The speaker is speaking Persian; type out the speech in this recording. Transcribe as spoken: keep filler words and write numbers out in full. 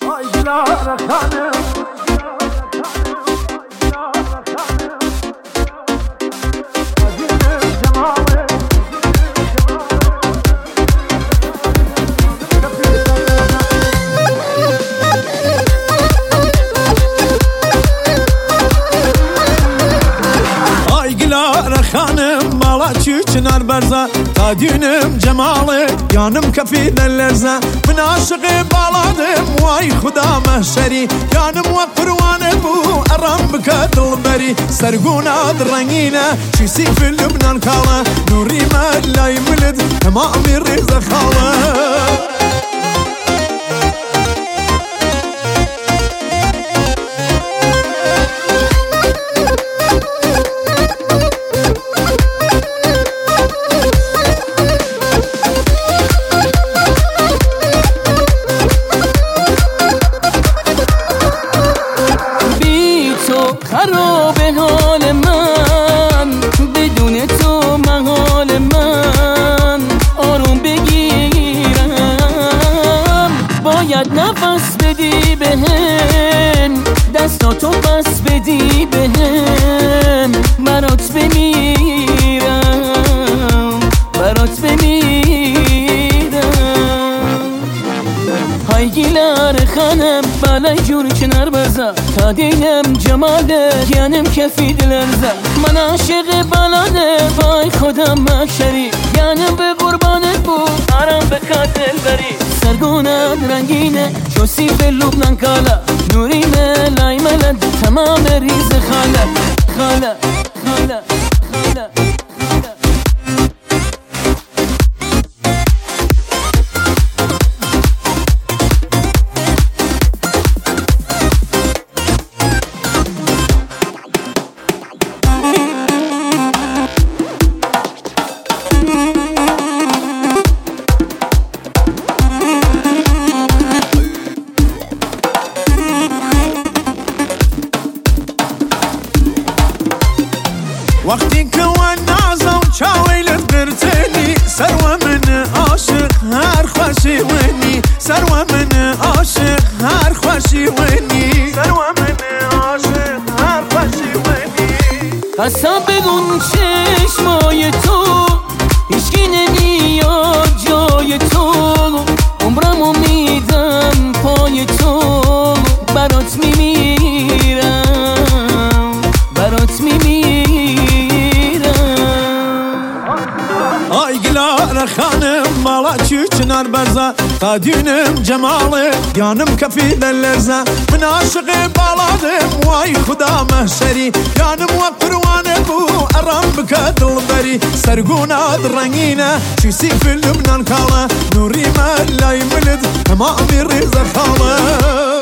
خانم بالا چنار برزا تا دینم جماله یانم کفی دلرزا من عاشق بالادم وای خدا محشری یانم و پروانه بو ارام بکه دلبری سرگونا درنگینه چیسی فی لبنان کاله نوری ملای ملد تمامی ریزه خاله خراب حال من بدون تو محال من آروم بگیرم باید نفس بدی بهم دستاتو بس بدی بهم برات بمیرم برات بمیرم های گیلر خانم بلای جور کنار بزا تا دینم جماله یعنیم کفی دلرزه من عاشق بلاده وای خودم محشری یعنیم به قربانت بود آرام به قاتل بری سرگونت رنگینه چوسی به لبنان کالا نوری ملای ملد تمام ریز خاله خاله خاله خاله وقتی که نازم چاویلت برتنی سرو من عاشق هر خوشی ونی سرو من عاشق هر خوشی ونی سرو من عاشق هر خوشی ونی قسم بگون چشمای تو هیچکی نمیاد جای تو عمرمو میدم پای تو برات میمیرم برات میمیرم آی گلار خانم بالا چنار برزا تا دینم جماله یانم کفی دلرزا من عاشق بالادم وای خدا محشری یانم و پروانه بو ارام بکه دلبری سرگونا درنگینه چیسی فی لبنان کاله نوری ملای ملد تمامی ریزه خاله